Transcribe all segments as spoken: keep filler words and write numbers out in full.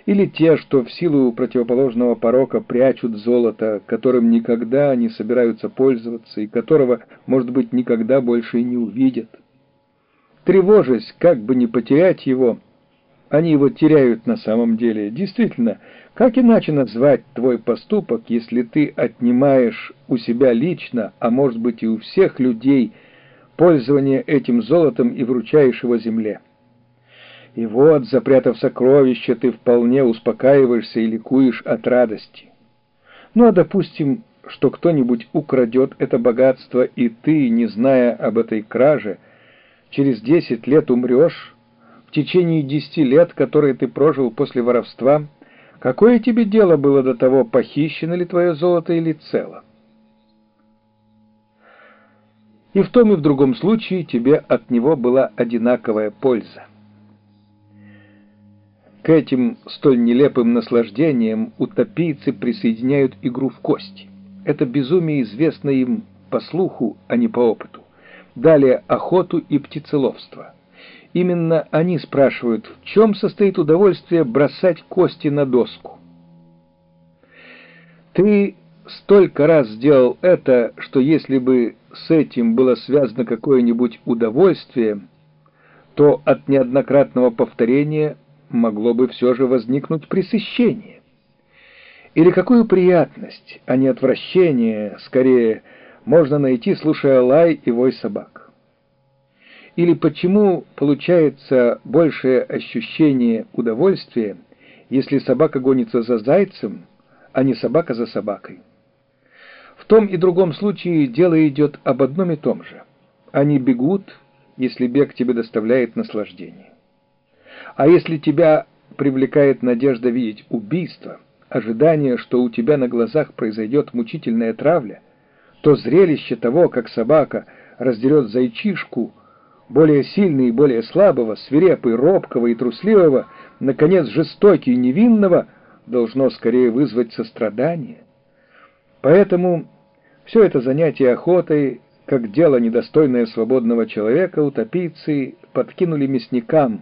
или те, что в силу противоположного порока прячут золото, которым никогда не собираются пользоваться и которого, может быть, никогда больше и не увидят. Тревожась, как бы не потерять его, они его теряют на самом деле. Действительно, как иначе назвать твой поступок, если ты отнимаешь у себя лично, а может быть и у всех людей, пользование этим золотом и вручаешь его земле? И вот, запрятав сокровище, ты вполне успокаиваешься и ликуешь от радости. Ну а допустим, что кто-нибудь украдет это богатство, и ты, не зная об этой краже, через десять лет умрешь. В течение десяти лет, которые ты прожил после воровства, какое тебе дело было до того, похищено ли твое золото или цело? И в том и в другом случае тебе от него была одинаковая польза. К этим столь нелепым наслаждениям утопийцы присоединяют игру в кости. Это безумие известно им по слуху, а не по опыту. Далее охоту и птицеловство. Именно они спрашивают, в чем состоит удовольствие бросать кости на доску. Ты столько раз сделал это, что если бы с этим было связано какое-нибудь удовольствие, то от неоднократного повторения могло бы все же возникнуть пресыщение. Или какую приятность, а не отвращение, скорее, можно найти, слушая лай и вой собак? Или почему получается большее ощущение удовольствия, если собака гонится за зайцем, а не собака за собакой? В том и другом случае дело идет об одном и том же. Они бегут, если бег тебе доставляет наслаждение. А если тебя привлекает надежда видеть убийство, ожидание, что у тебя на глазах произойдет мучительная травля, то зрелище того, как собака раздерет зайчишку, более сильный и более слабого, свирепый, робкого и трусливого, наконец, жестокий и невинного, должно скорее вызвать сострадание. Поэтому все это занятие охотой, как дело недостойное свободного человека, утопийцы подкинули мясникам.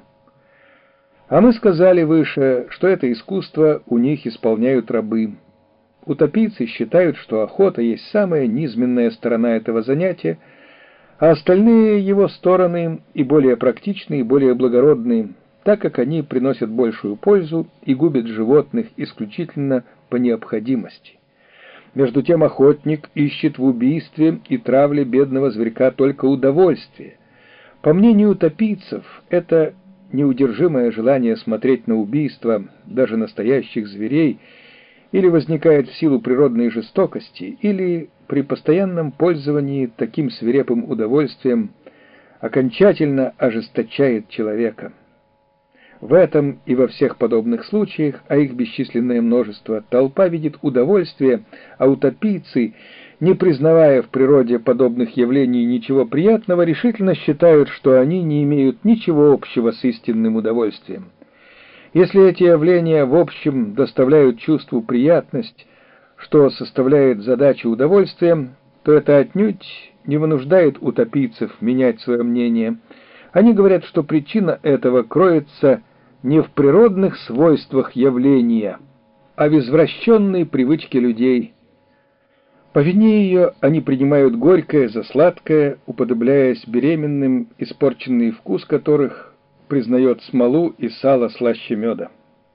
А мы сказали выше, что это искусство у них исполняют рабы. Утопийцы считают, что охота есть самая низменная сторона этого занятия, а остальные его стороны и более практичные, и более благородные, так как они приносят большую пользу и губят животных исключительно по необходимости. Между тем охотник ищет в убийстве и травле бедного зверька только удовольствие. По мнению утопийцев, это неудержимое желание смотреть на убийство даже настоящих зверей или возникает в силу природной жестокости, или при постоянном пользовании таким свирепым удовольствием окончательно ожесточает человека. В этом и во всех подобных случаях, а их бесчисленное множество, толпа видит удовольствие, а утопийцы, не признавая в природе подобных явлений ничего приятного, решительно считают, что они не имеют ничего общего с истинным удовольствием. Если эти явления в общем доставляют чувству приятность, что составляет задачу удовольствия, то это отнюдь не вынуждает утопийцев менять свое мнение. Они говорят, что причина этого кроется не в природных свойствах явления, а в извращенной привычке людей. По вине ее они принимают горькое за сладкое, уподобляясь беременным, испорченный вкус которых признает смолу и сало слаще меда.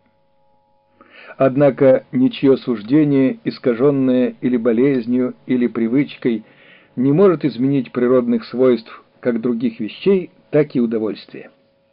Однако ничье суждение, искаженное или болезнью, или привычкой, не может изменить природных свойств как других вещей, так и удовольствия.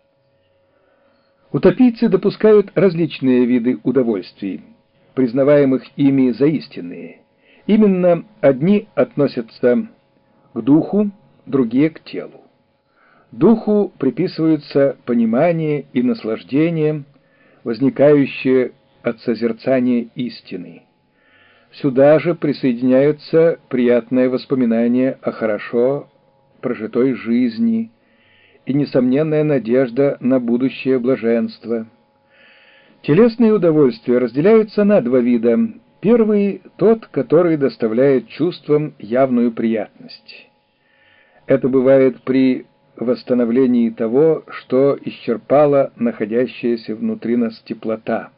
Утопийцы допускают различные виды удовольствий, признаваемых ими за истинные. Именно одни относятся к духу, другие к телу. Духу приписываются понимание и наслаждение, возникающие от созерцания истины. Сюда же присоединяются приятные воспоминания о хорошо прожитой жизни и несомненная надежда на будущее блаженство. Телесные удовольствия разделяются на два вида. Первый — тот, который доставляет чувствам явную приятность. Это бывает при восстановлении того, что исчерпала находящаяся внутри нас теплота.